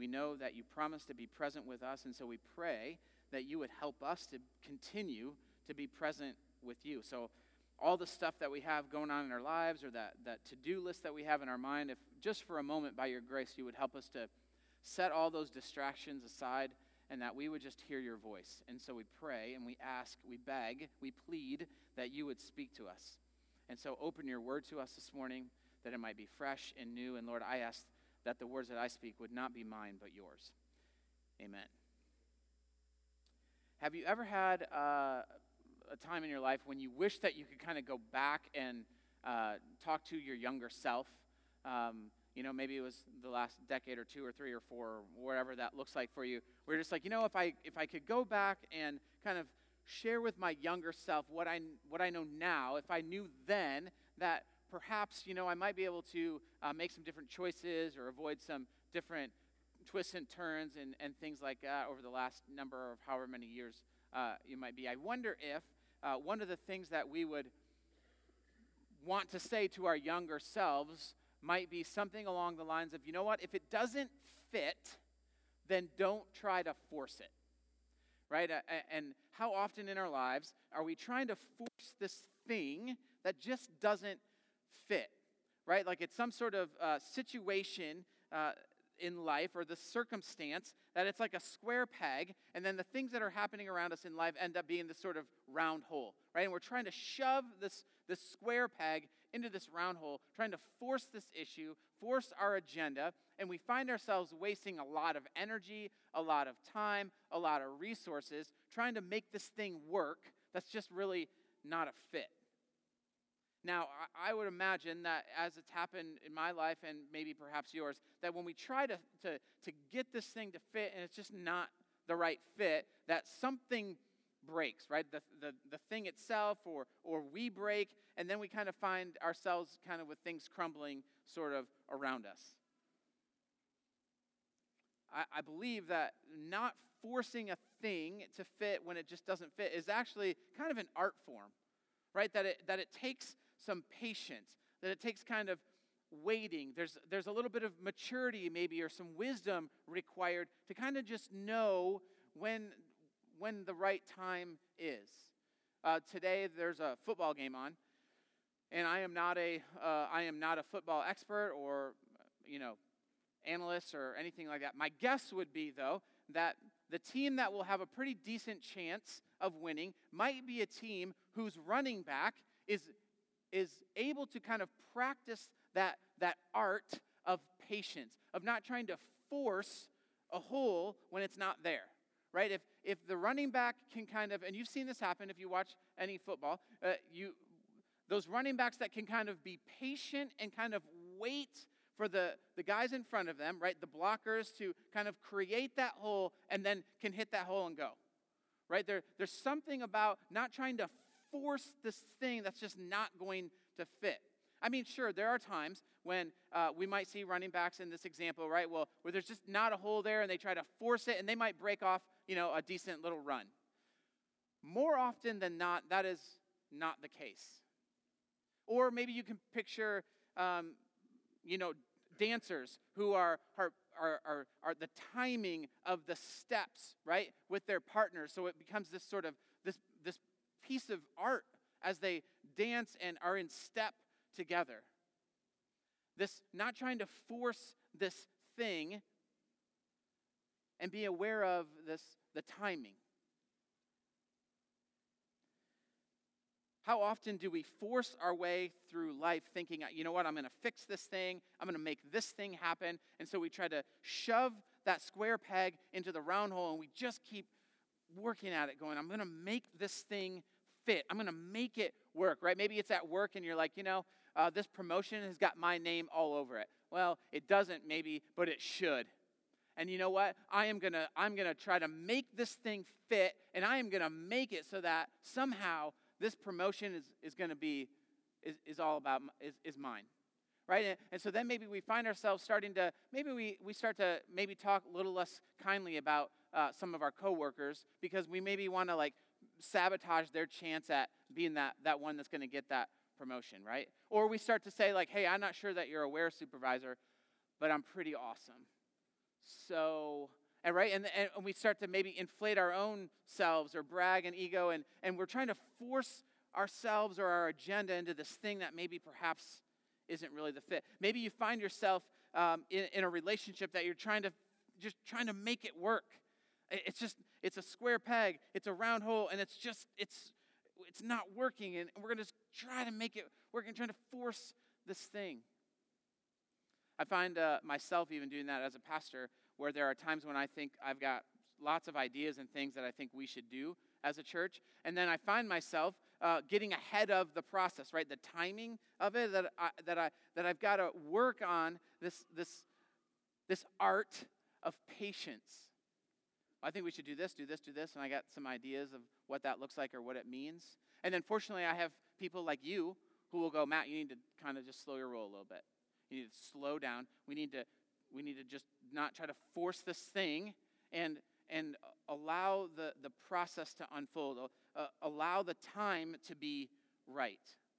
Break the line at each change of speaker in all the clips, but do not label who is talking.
We know that you promise to be present with us, and so we pray that you would help us to continue to be present with you. So all the stuff that we have going on in our lives, or that to-do list that we have in our mind, if just for a moment by your grace you would help us to set all those distractions aside, and that we would just hear your voice. And so we pray and we ask, we beg, we plead that you would speak to us. And so open your word to us this morning, that it might be fresh and new. And Lord, I ask that the words that I speak would not be mine but yours. Amen. Have you ever had a time in your life when you wish that you could kind of go back and talk to your younger self? Maybe it was the last decade or 2 or 3 or 4, or whatever that looks like for you. We're just like, if I could go back and kind of share with my younger self what I know now, if I knew then that perhaps, I might be able to make some different choices or avoid some different twists and turns and things like that over the last number of however many years you might be. I wonder if one of the things that we would want to say to our younger selves might be something along the lines of, if it doesn't fit, then don't try to force it, right? And how often in our lives are we trying to force this thing that just doesn't fit, right? Like it's some sort of situation in life, or the circumstance, that it's like a square peg, and then the things that are happening around us in life end up being this sort of round hole, right? And we're trying to shove this square peg into this round hole, trying to force this issue, force our agenda, and we find ourselves wasting a lot of energy, a lot of time, a lot of resources, trying to make this thing work that's just really not a fit. Now, I would imagine that as it's happened in my life and maybe perhaps yours, that when we try to get this thing to fit and it's just not the right fit, that something breaks, right? The thing itself or we break, and then we kind of find ourselves kind of with things crumbling sort of around us. I believe that not forcing a thing to fit when it just doesn't fit is actually kind of an art form, right? That it takes some patience, that it takes kind of waiting. There's a little bit of maturity maybe, or some wisdom required to kind of just know when the right time is. Today there's a football game on, and I am not a football expert or analyst or anything like that. My guess would be, though, that the team that will have a pretty decent chance of winning might be a team whose running back is able to kind of practice that art of patience, of not trying to force a hole when it's not there, right? If the running back can kind of, and you've seen this happen if you watch any football, those running backs that can kind of be patient and kind of wait for the guys in front of them, right, the blockers, to kind of create that hole and then can hit that hole and go, right? There's something about not trying to force this thing that's just not going to fit. I mean, sure, there are times when we might see running backs in this example, right, well, where there's just not a hole there and they try to force it and they might break off, a decent little run. More often than not, that is not the case. Or maybe you can picture dancers who are the timing of the steps, right, with their partners. So it becomes this sort of this piece of art as they dance and are in step together. This not trying to force this thing and be aware of the timing. How often do we force our way through life thinking, I'm going to fix this thing, I'm going to make this thing happen, and so we try to shove that square peg into the round hole, and we just keep working at it, going, I'm going to make this thing fit, I'm going to make it work, right? Maybe it's at work, and you're like, this promotion has got my name all over it. Well, it doesn't maybe, but it should. And you know what? I'm going to try to make this thing fit, and I am going to make it so that somehow this promotion is going to be mine, right? And so then maybe we find ourselves starting to, maybe we start to maybe talk a little less kindly about some of our coworkers because we maybe want to sabotage their chance at being that one that's going to get that promotion, right? Or we start to say hey, I'm not sure that you're aware, supervisor, but I'm pretty awesome. so, and right, and we start to maybe inflate our own selves or brag and ego, and we're trying to force ourselves or our agenda into this thing that maybe perhaps isn't really the fit. Maybe you find yourself in a relationship that you're trying to make it work. It's a square peg, it's a round hole, and it's not working, and we're going to try to make it work and trying to force this thing. I find myself even doing that as a pastor, where there are times when I think I've got lots of ideas and things that I think we should do as a church, and then I find myself getting ahead of the process, right? The timing of it, that I've got to work on this art of patience. I think we should do this, and I got some ideas of what that looks like or what it means. And then fortunately, I have people like you who will go, Matt, you need to kind of just slow your roll a little bit. You need to slow down. We need to just not try to force this thing and allow the process to unfold. Allow the time to be right.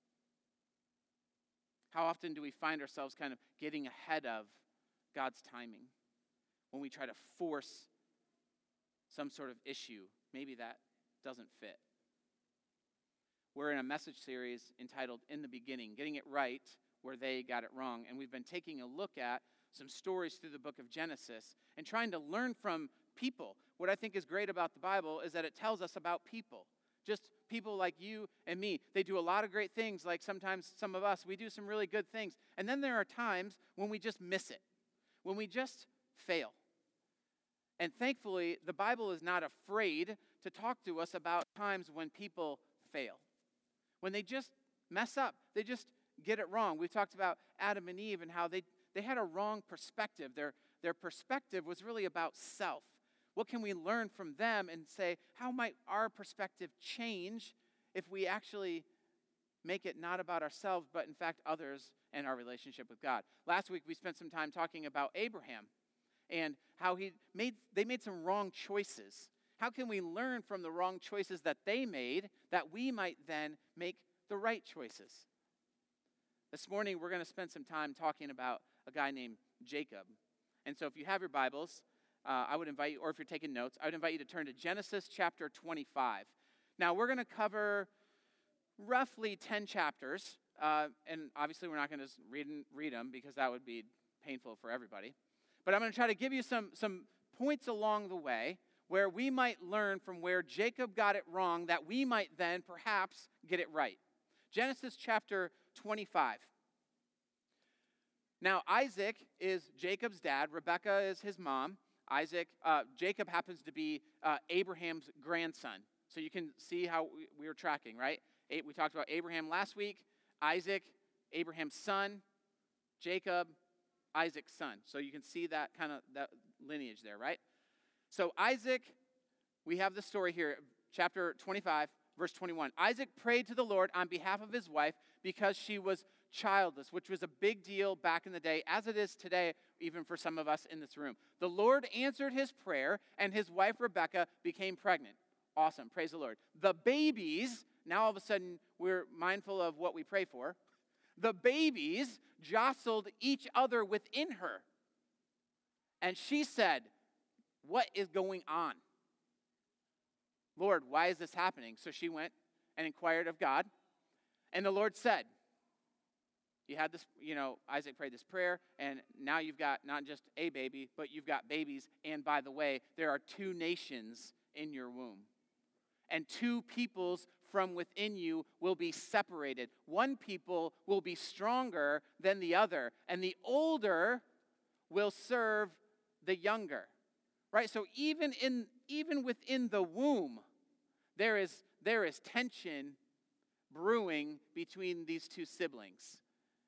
How often do we find ourselves kind of getting ahead of God's timing when we try to force some sort of issue maybe that doesn't fit? We're in a message series entitled In the Beginning, Getting It Right Where They Got It Wrong. And we've been taking a look at some stories through the book of Genesis and trying to learn from people. What I think is great about the Bible is that it tells us about people. Just people like you and me. They do a lot of great things, like sometimes some of us, we do some really good things. And then there are times when we just miss it, when we just fail. And thankfully, the Bible is not afraid to talk to us about times when people fail. When they just mess up, they just get it wrong. We talked about Adam and Eve and how they had a wrong perspective. Their perspective was really about self. What can we learn from them and say, how might our perspective change if we actually make it not about ourselves, but in fact others and our relationship with God? Last week, we spent some time talking about Abraham and how they made some wrong choices. How can we learn from the wrong choices that they made that we might then make the right choices? This morning, we're going to spend some time talking about a guy named Jacob. And so if you have your Bibles, I would invite you, or if you're taking notes, I would invite you to turn to Genesis chapter 25. Now, we're going to cover roughly 10 chapters, and obviously we're not going to just read them because that would be painful for everybody. But I'm going to try to give you some points along the way where we might learn from where Jacob got it wrong that we might then perhaps get it right. Genesis chapter 25. Now, Isaac is Jacob's dad. Rebekah is his mom. Jacob happens to be Abraham's grandson. So you can see how we were tracking, right? We talked about Abraham last week. Isaac, Abraham's son. Jacob, Isaac's son. So you can see that kind of that lineage there, right? So Isaac, we have the story here, chapter 25, verse 21. Isaac prayed to the Lord on behalf of his wife because she was childless, which was a big deal back in the day, as it is today, even for some of us in this room. The Lord answered his prayer, and his wife Rebekah became pregnant. Awesome, praise the Lord. The babies, now all of a sudden we're mindful of what we pray for. The babies jostled each other within her. And she said, "What is going on? Lord, why is this happening?" So she went and inquired of God. And the Lord said, you had this, Isaac prayed this prayer, and now you've got not just a baby, but you've got babies. And by the way, there are 2 nations in your womb. And 2 peoples from within you will be separated. One people will be stronger than the other, and the older will serve the younger. Right? So even within the womb, there is tension brewing between these 2 siblings.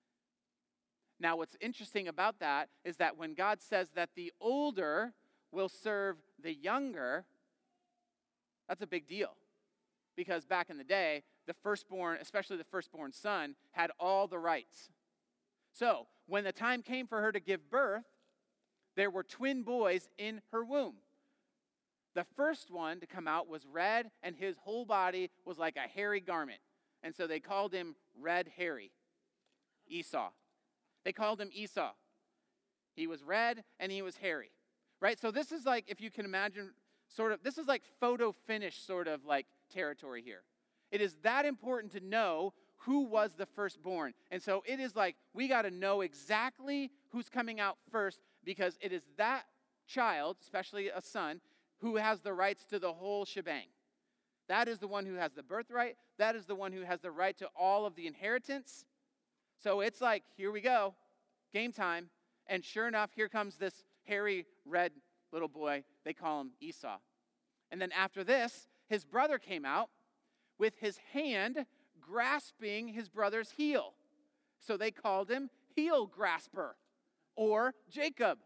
Now, what's interesting about that is that when God says that the older will serve the younger, that's a big deal. Because back in the day, the firstborn, especially the firstborn son, had all the rights. So, when the time came for her to give birth, there were twin boys in her womb. The first one to come out was red, and his whole body was like a hairy garment. And so they called him Red Harry, Esau. They called him Esau. He was red and he was hairy. right? So this is like, if you can imagine, this is like photo finish sort of like territory here. It is that important to know who was the firstborn. And so it is like, we got to know exactly who's coming out first, because it is that child, especially a son, who has the rights to the whole shebang. That is the one who has the birthright. That is the one who has the right to all of the inheritance. So it's like, here we go, game time. And sure enough, here comes this hairy red little boy. They call him Esau. And then after this, his brother came out with his hand grasping his brother's heel. So they called him heel grasper, or Jacob.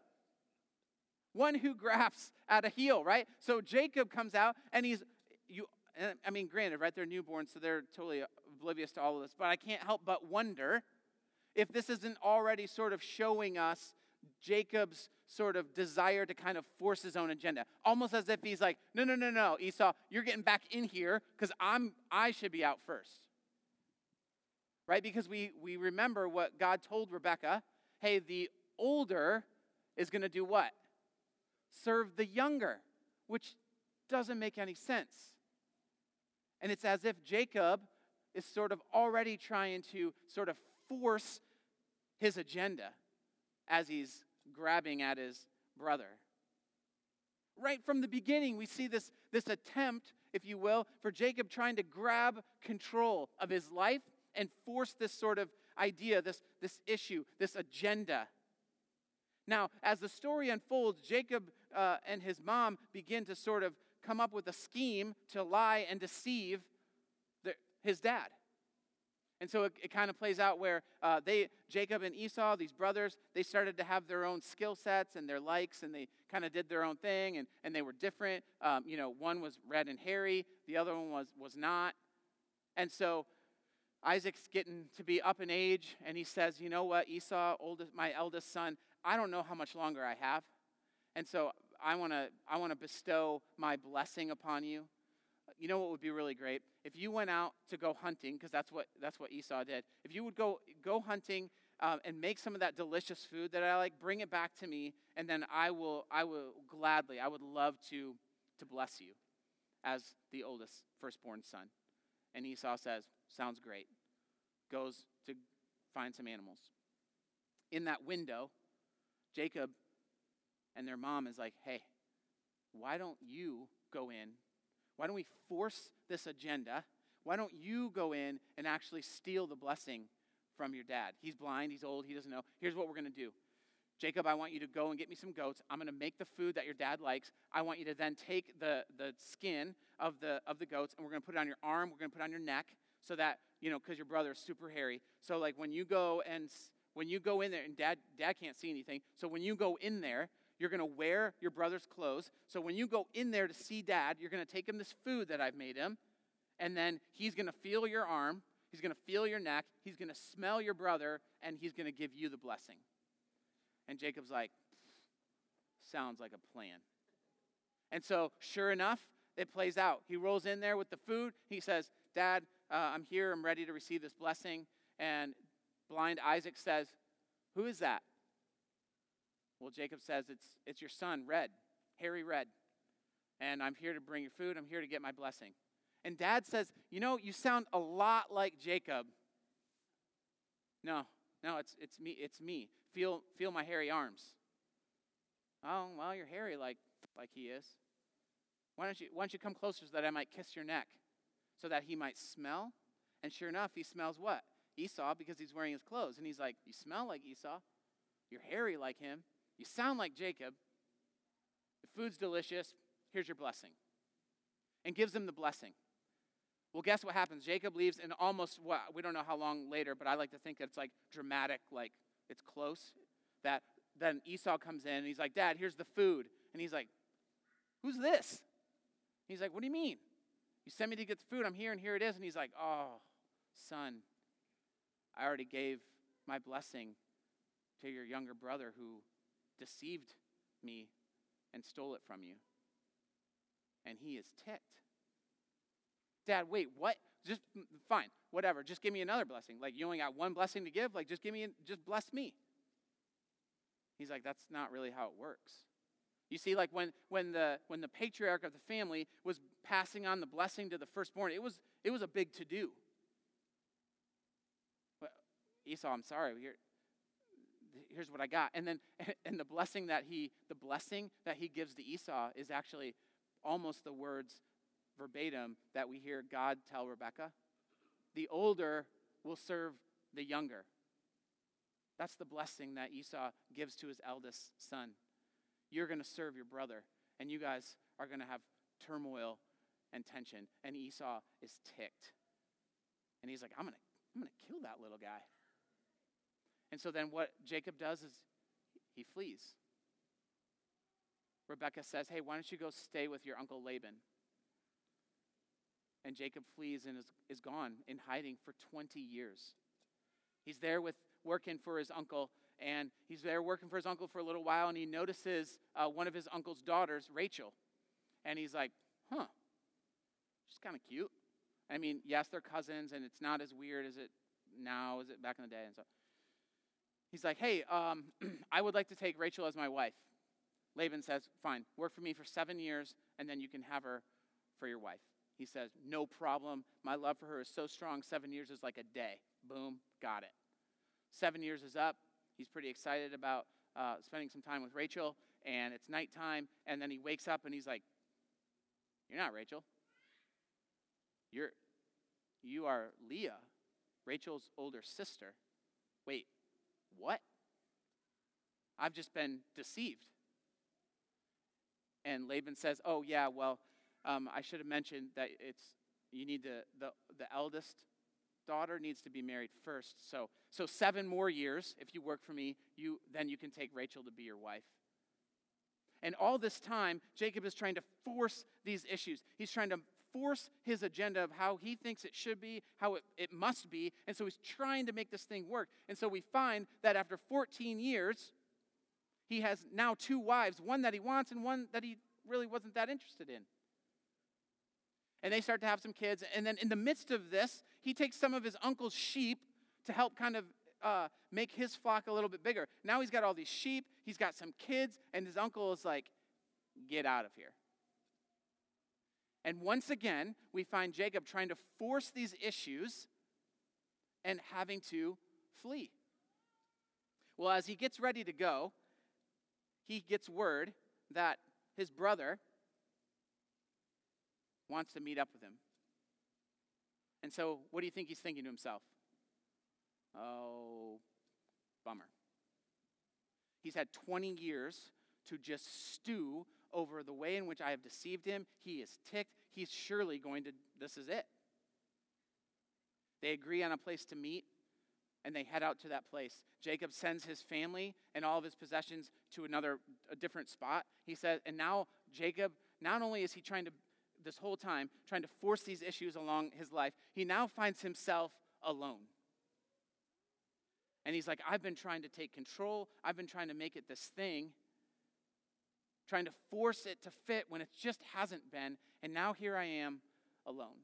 One who grasps at a heel, right? So Jacob comes out, and granted, right, they're newborns, so they're totally oblivious to all of this, but I can't help but wonder if this isn't already sort of showing us Jacob's sort of desire to kind of force his own agenda. Almost as if he's like, no, Esau, you're getting back in here because I should be out first. Right? Because we remember what God told Rebekah. Hey, the older is going to do what? Serve the younger, which doesn't make any sense. And it's as if Jacob is sort of already trying to sort of force his agenda as he's grabbing at his brother. Right from the beginning, we see this attempt, if you will, for Jacob trying to grab control of his life and force this sort of idea, this issue, this agenda. Now, as the story unfolds, Jacob and his mom begin to sort of come up with a scheme to lie and deceive his dad. And so it kind of plays out where Jacob and Esau, these brothers, they started to have their own skill sets and their likes, and they kind of did their own thing, and they were different. One was red and hairy, the other one was not. And so Isaac's getting to be up in age, and he says, you know what, Esau, my eldest son, I don't know how much longer I have, and so I want to bestow my blessing upon you. You know what would be really great? If you went out to go hunting, because that's what Esau did. If you would go hunting and make some of that delicious food that I like, bring it back to me, and then I will gladly, I would love to bless you as the oldest firstborn son. And Esau says, sounds great. Goes to find some animals. In that window, Jacob and their mom is like, hey, why don't you go in? Why don't we force this agenda? Why don't you go in and actually steal the blessing from your dad? He's blind, he's old, he doesn't know. Here's what we're going to do. Jacob, I want you to go and get me some goats. I'm going to make the food that your dad likes. I want you to then take the skin of the goats, and we're going to put it on your arm, we're going to put it on your neck, so that, because your brother is super hairy. So like when you go in there, and dad can't see anything, so when you go in there, you're going to wear your brother's clothes. So when you go in there to see dad, you're going to take him this food that I've made him, and then he's going to feel your arm, he's going to feel your neck, he's going to smell your brother, and he's going to give you the blessing. And Jacob's like, sounds like a plan. And so sure enough, it plays out. He rolls in there with the food. He says, Dad, I'm here. I'm ready to receive this blessing. And blind Isaac says, who is that? Well, Jacob says, it's your son, Red, hairy Red. And I'm here to bring your food. I'm here to get my blessing. And Dad says, you sound a lot like Jacob. No, it's me. It's me. Feel my hairy arms. Oh, well, you're hairy like he is. Why don't you come closer so that I might kiss your neck, so that he might smell? And sure enough, he smells what? Esau, because he's wearing his clothes. And he's like, you smell like Esau. You're hairy like him. You sound like Jacob. The food's delicious. Here's your blessing. And gives him the blessing. Well, guess what happens? Jacob leaves, and we don't know how long later, but I like to think that it's like dramatic, like it's close. That then Esau comes in, and he's like, Dad, here's the food. And he's like, who's this? He's like, what do you mean? You sent me to get the food. I'm here, and here it is. And he's like, oh, son, I already gave my blessing to your younger brother who deceived me and stole it from you. And he is ticked. Dad, wait, what? Just, fine, whatever. Just give me another blessing. Like, you only got one blessing to give? Like, just bless me. He's like, that's not really how it works. You see, like when the patriarch of the family was passing on the blessing to the firstborn, it was a big to-do. Well, Esau, I'm sorry, here's what I got. And the blessing that he gives to Esau is actually almost the words verbatim that we hear God tell Rebekah. The older will serve the younger. That's the blessing that Esau gives to his eldest son. You're going to serve your brother, and you guys are going to have turmoil and tension. And Esau is ticked. And he's like, I'm going to kill that little guy. And so then what Jacob does is he flees. Rebekah says, hey, why don't you go stay with your uncle Laban? And Jacob flees and is gone in hiding for 20 years. He's there working for his uncle, and he's there working for his uncle for a little while, and he notices one of his uncle's daughters, Rachel. And he's like, she's kind of cute. I mean, yes, they're cousins, and it's not as weird as it now as it back in the day. And so he's like, hey, I would like to take Rachel as my wife. Laban says, fine, work for me for 7 years, and then you can have her for your wife. He says, no problem. My love for her is so strong, 7 years is like a day. Boom, got it. 7 years is up. He's pretty excited about spending some time with Rachel, and it's nighttime, and then he wakes up and he's like, you're not Rachel. You are Leah, Rachel's older sister. Wait, what? I've just been deceived. And Laban says, oh yeah, well, I should have mentioned that you need the eldest daughter needs to be married first. So 7 more years, if you work for me, then you can take Rachel to be your wife. And all this time, Jacob is trying to force these issues. He's trying to force his agenda of how he thinks it should be, how it must be. And so he's trying to make this thing work. And so we find that after 14 years, he has now 2 wives, one that he wants and one that he really wasn't that interested in. And they start to have some kids. And then in the midst of this, he takes some of his uncle's sheep to help kind of make his flock a little bit bigger. Now he's got all these sheep, he's got some kids, and his uncle is like, get out of here. And once again, we find Jacob trying to force these issues and having to flee. Well, as he gets ready to go, he gets word that his brother wants to meet up with him. And so, what do you think he's thinking to himself? Oh, bummer. He's had 20 years to just stew over the way in which I have deceived him. He is ticked. He's surely going to, this is it. They agree on a place to meet, and they head out to that place. Jacob sends his family and all of his possessions to a different spot. He says, and now Jacob, not only is he this whole time, trying to force these issues along his life, he now finds himself alone. And he's like, I've been trying to take control. I've been trying to make it this thing, trying to force it to fit when it just hasn't been. And now here I am alone.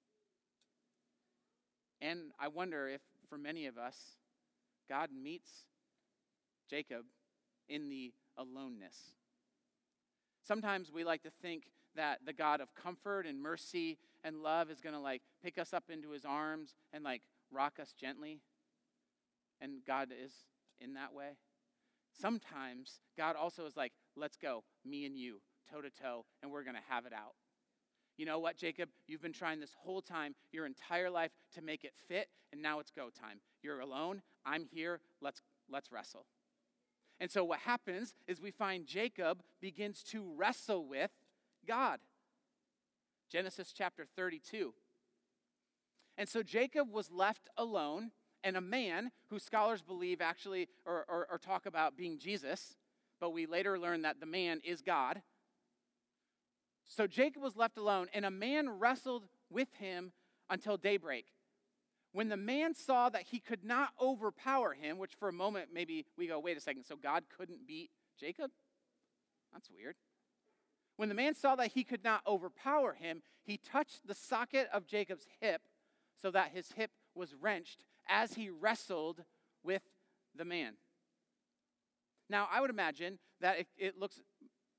And I wonder if for many of us, God meets Jacob in the aloneness. Sometimes we like to think that the God of comfort and mercy and love is going to pick us up into his arms and rock us gently. And God is in that way. Sometimes God also is like, let's go, me and you, toe to toe, and we're going to have it out. You know what, Jacob? You've been trying this whole time, your entire life, to make it fit, and now it's go time. You're alone. I'm here. Let's wrestle. And so what happens is we find Jacob begins to wrestle with God. Genesis chapter 32. And so Jacob was left alone, and a man who scholars believe actually, or talk about being Jesus, but we later learn that the man is God. So Jacob was left alone, and a man wrestled with him until daybreak. When the man saw that he could not overpower him, which for a moment maybe we go, wait a second, so God couldn't beat Jacob? That's weird. When the man saw that he could not overpower him, he touched the socket of Jacob's hip so that his hip was wrenched as he wrestled with the man. Now, I would imagine that it looks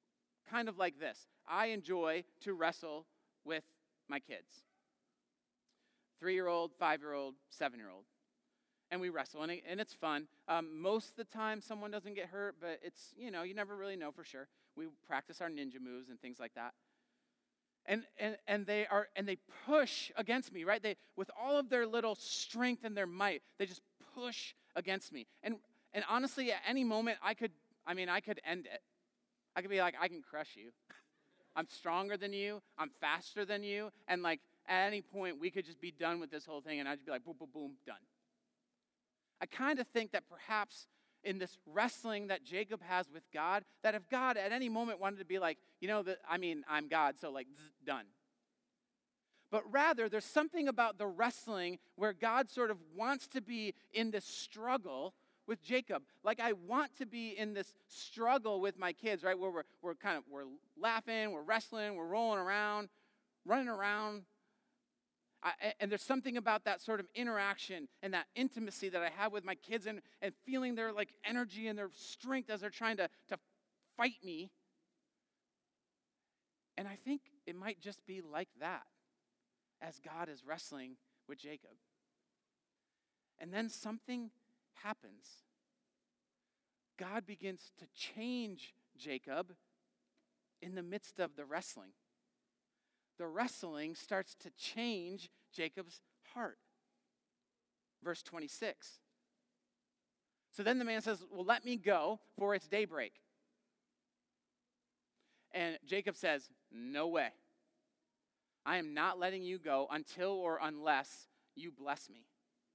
kind of like this. I enjoy to wrestle with my kids. 3-year-old, 5-year-old, 7-year-old. And we wrestle, and it's fun. Most of the time, someone doesn't get hurt, but it's, you never really know for sure. We practice our ninja moves and things like that. And they push against me, right? They, with all of their little strength and their might, they just push against me. And honestly, at any moment, I could end it. I could be like, I can crush you. I'm stronger than you. I'm faster than you. And like, at any point, we could just be done with this whole thing, and I'd just be like, boom, boom, boom, done. I kind of think that perhaps in this wrestling that Jacob has with God, that if God at any moment wanted to be like, I'm God, so like, done. But rather, there's something about the wrestling where God sort of wants to be in this struggle with Jacob. Like, I want to be in this struggle with my kids, right? Where we're laughing, we're wrestling, we're rolling around, running around. And there's something about that sort of interaction and that intimacy that I have with my kids and feeling their like energy and their strength as they're trying to fight me. And I think it might just be like that as God is wrestling with Jacob. And then something happens. God begins to change Jacob in the midst of the wrestling. The wrestling starts to change Jacob's heart. Verse 26. So then the man says, well, let me go, for it's daybreak. And Jacob says, no way. I am not letting you go until or unless you bless me.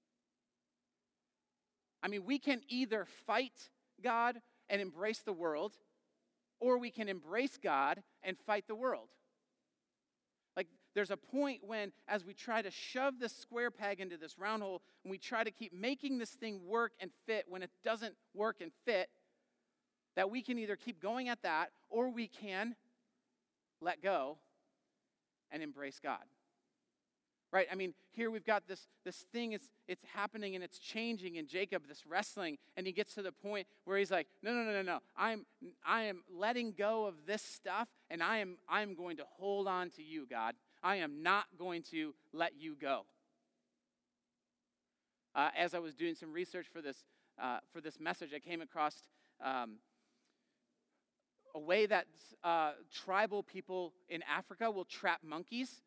I mean, we can either fight God and embrace the world, or we can embrace God and fight the world. Like, there's a point when, as we try to shove this square peg into this round hole, and we try to keep making this thing work and fit when it doesn't work and fit, that we can either keep going at that, or we can let go and embrace God. Right? I mean, here we've got this thing, it's happening and it's changing in Jacob, this wrestling, and he gets to the point where he's like, no. I am letting go of this stuff, and I am going to hold on to you, God. I am not going to let you go. As I was doing some research for this message, I came across a way that tribal people in Africa will trap monkeys.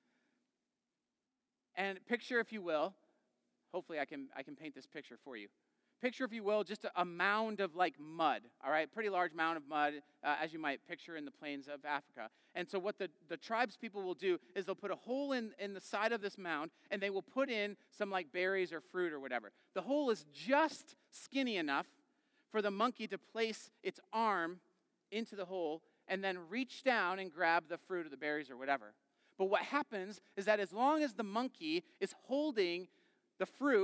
And picture, if you will, hopefully I can paint this picture for you. Picture, if you will, just a mound of like mud, all right? Pretty large mound of mud, as you might picture in the plains of Africa. And so what the tribes people will do is they'll put a hole in the side of this mound, and they will put in some like berries or fruit or whatever. The hole is just skinny enough for the monkey to place its arm into the hole and then reach down and grab the fruit or the berries or whatever. But what happens is that as long as the monkey is holding the fruit,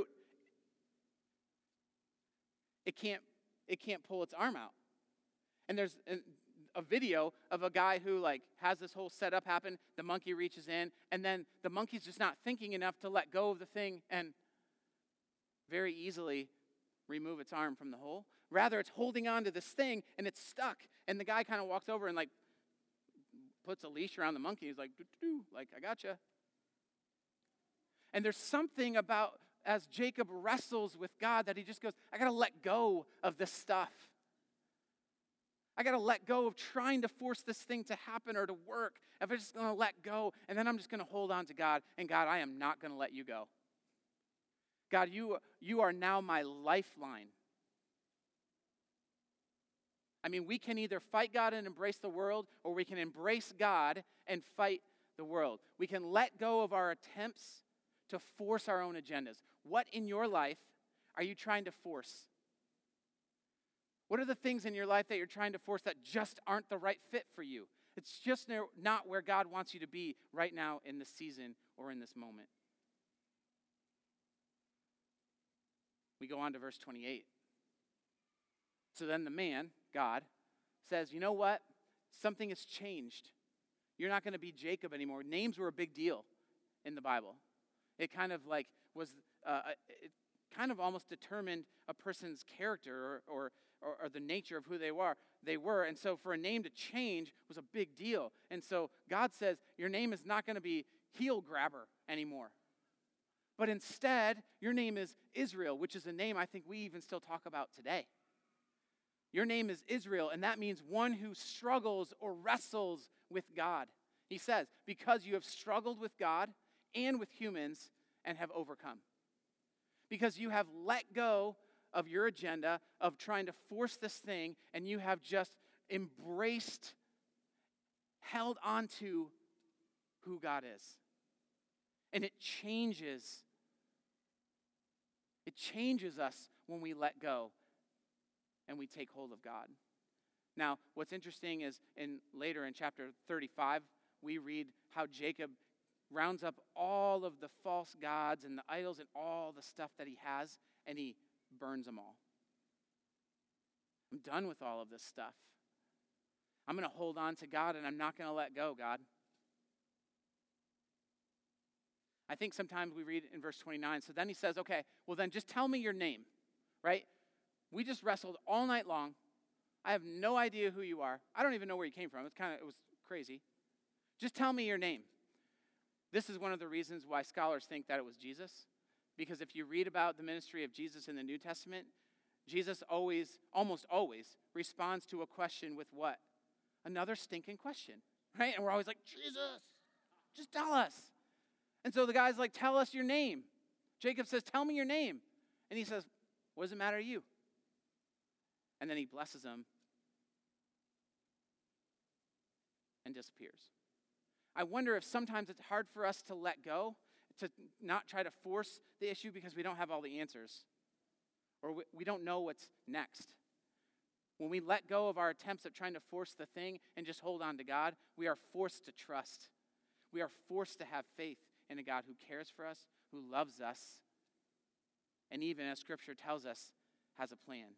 it can't pull its arm out. And there's a video of a guy who like has this whole setup happen. The monkey reaches in, and then the monkey's just not thinking enough to let go of the thing and very easily remove its arm from the hole. Rather, it's holding on to this thing, and it's stuck. And the guy kind of walks over and like puts a leash around the monkey. He's like, doo-doo-doo, like, I gotcha. And there's something about as Jacob wrestles with God that he just goes, I got to let go of this stuff. I got to let go of trying to force this thing to happen or to work. If I'm just going to let go, and then I'm just going to hold on to God. And God, I am not going to let you go. God, you are now my lifeline. I mean, we can either fight God and embrace the world, or we can embrace God and fight the world. We can let go of our attempts to force our own agendas. What in your life are you trying to force? What are the things in your life that you're trying to force that just aren't the right fit for you? It's just not where God wants you to be right now in this season or in this moment. We go on to verse 28. So then the man, God, says, you know what? Something has changed. You're not going to be Jacob anymore. Names were a big deal in the Bible. It kind of like was, it kind of almost determined a person's character or the nature of who they were. they were. And so for a name to change was a big deal. And so God says, your name is not going to be heel grabber anymore. But instead, your name is Israel, which is a name I think we even still talk about today. Your name is Israel, and that means one who struggles or wrestles with God. He says, because you have struggled with God and with humans and have overcome. Because you have let go of your agenda of trying to force this thing, and you have just embraced, held on to who God is. And it changes us when we let go and we take hold of God. Now, what's interesting is later in chapter 35, we read how Jacob rounds up all of the false gods and the idols and all the stuff that he has, and he burns them all. I'm done with all of this stuff. I'm going to hold on to God, and I'm not going to let go, God. I think sometimes we read in verse 29, so then he says, okay, well then just tell me your name, right? We just wrestled all night long. I have no idea who you are. I don't even know where you came from. It was crazy. Just tell me your name. This is one of the reasons why scholars think that it was Jesus, because if you read about the ministry of Jesus in the New Testament, Jesus almost always responds to a question with what? Another stinking question, right? And we're always like, Jesus, just tell us. And so the guy's like, tell us your name. Jacob says, tell me your name. And he says, what does it matter to you? And then he blesses him and disappears. I wonder if sometimes it's hard for us to let go, to not try to force the issue because we don't have all the answers, or we don't know what's next. When we let go of our attempts at trying to force the thing and just hold on to God, we are forced to trust. We are forced to have faith in a God who cares for us, who loves us, and even, as Scripture tells us, has a plan.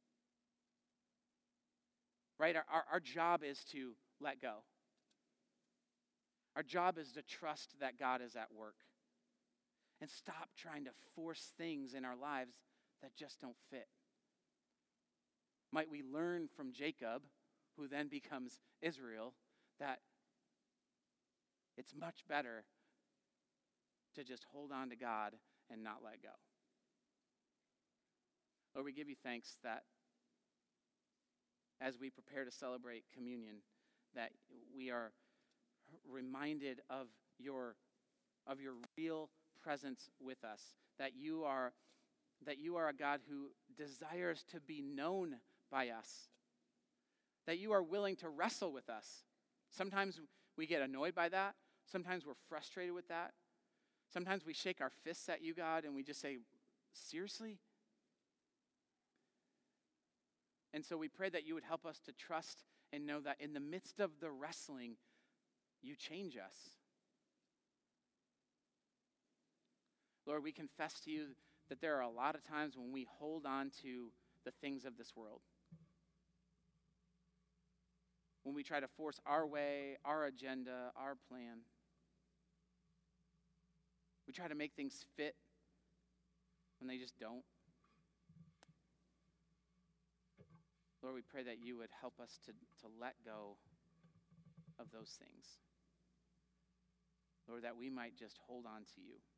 Right? Our job is to let go. Our job is to trust that God is at work and stop trying to force things in our lives that just don't fit. Might we learn from Jacob, who then becomes Israel, that it's much better to just hold on to God and not let go. Lord, we give you thanks that as we prepare to celebrate communion, that we are reminded of your real presence with us, that you are a God who desires to be known by us, that you are willing to wrestle with us. Sometimes we get annoyed by that. Sometimes we're frustrated with that. Sometimes we shake our fists at you, God, and we just say, seriously? And so we pray that you would help us to trust and know that in the midst of the wrestling, you change us. Lord, we confess to you that there are a lot of times when we hold on to the things of this world. When we try to force our way, our agenda, our plan. We try to make things fit when they just don't. Lord, we pray that you would help us to let go of those things. Lord, that we might just hold on to you.